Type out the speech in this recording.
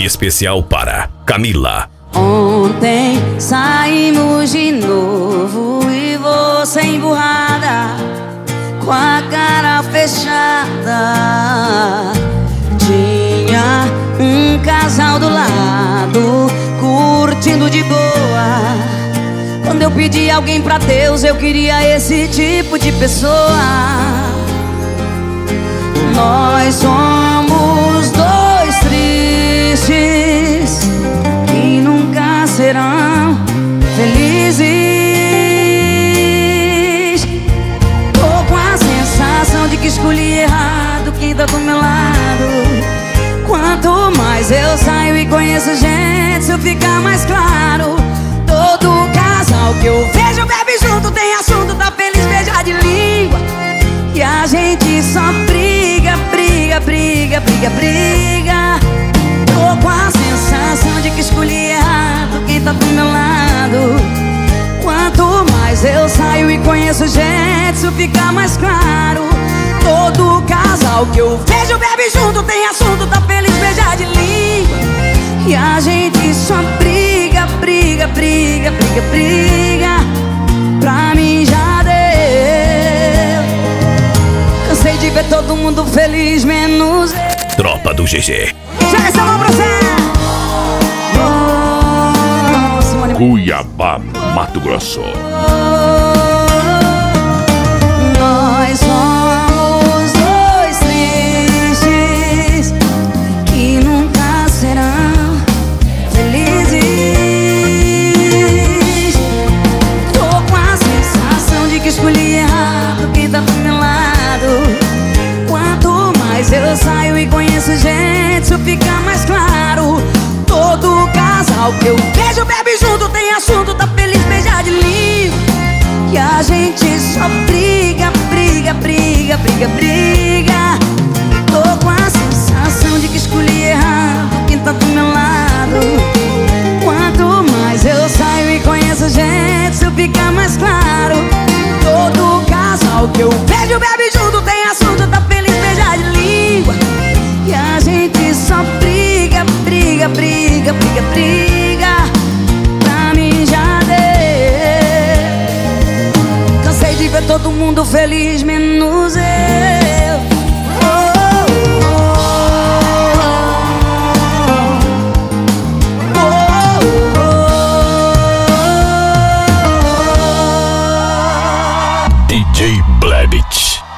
especial para Camila. Ontem saímos de novo e você emburrada, com a cara fechada. Tinha um casal do lado, curtindo de boa. Quando eu pedi alguém pra Deus, eu queria esse tipo de pessoa. Nós somos dois tristes que nunca serão felizes. Tô com a sensação de que escolhi errado quem tá do meu lado. Quanto mais eu saio e conheço gente, isso fica mais claro. Todo casal que eu vejo bebe junto, tem assunto, tá feliz, beija de língua. E a gente só briga, briga, briga, briga, briga. Tô com a sensação de que escolhi errado quem tá do meu lado. Quanto mais eu saio e conheço gente, isso fica mais claro. Todo casal que eu vejo bebe junto, tem assunto, tá feliz, beija de língua. E a gente só briga, briga, briga, briga, briga. Pra mim já deu. Cansei de ver todo mundo feliz, menos eu. Tropa do GG. Chega essa mão pra você. Cuiabá, Mato Grosso. Nós somos dois tristes que nunca serão felizes. Tô com a sensação de que escolhi errado quem tá do meu lado. Quanto mais eu saio e conheço gente, isso fica mais claro. Todo casal que eu vejo bebe junto, tem assunto, tá feliz, beija de língua. E a gente só briga, briga, briga, briga, briga. Tô com a sensação de que escolhi errado quem tá do meu lado. Quanto mais eu saio e conheço gente, isso fica mais claro. Todo casal que eu vejo bebe junto, tem assunto, tá feliz, beija de língua. E a gente só briga, briga, briga, briga, briga. Pra mim já deu. Cansei de ver todo mundo feliz, menos eu. DJ Blebit.